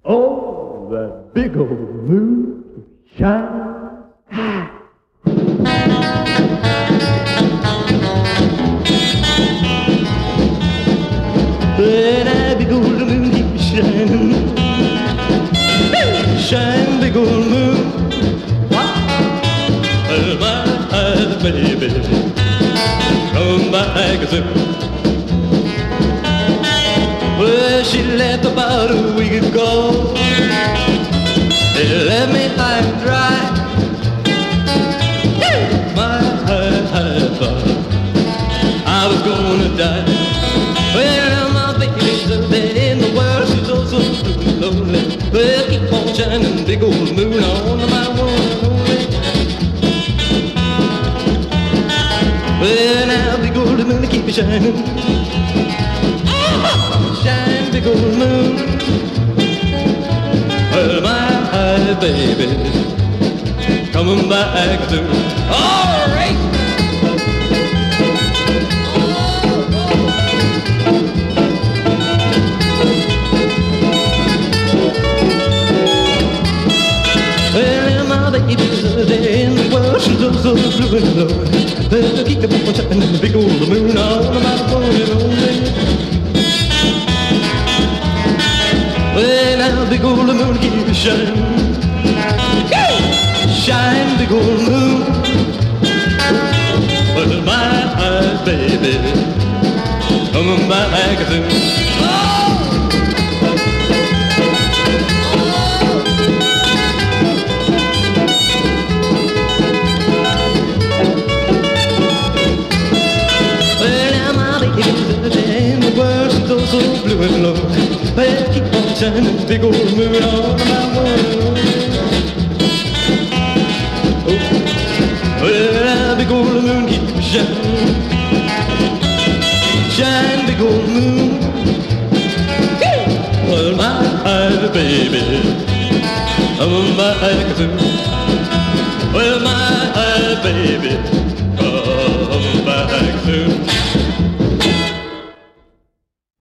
Oh, that big old moon shines high. Well, that big old moon keeps shining. Shine, big old moon. Well, my baby, come back soon. Well, she left about a week ago. They left me high and dry. My thought I was gonna die. Well, my baby's the best in the world. She's oh so blue and lonely. Well, keep on shining, big old moon on my one and only. Well, now big old moon keep shining. Shine, big old moon. Well, my baby, coming back soon. All right. Well, my baby's there in the world. She's oh so blue and lonely. Well, keep on shining, big old moon on my one and only. Well, now big old moon keep shining. Shine, big old moon. Well, my baby, coming back soon. Oh! Well, now my baby's there in the world. She's oh so blue and lonely. Well, keep on shining, big old moon on my one. Oh, well, big old moon keep shining. Shine, big old moon. Well, my baby, I'm back soon. Well, my baby.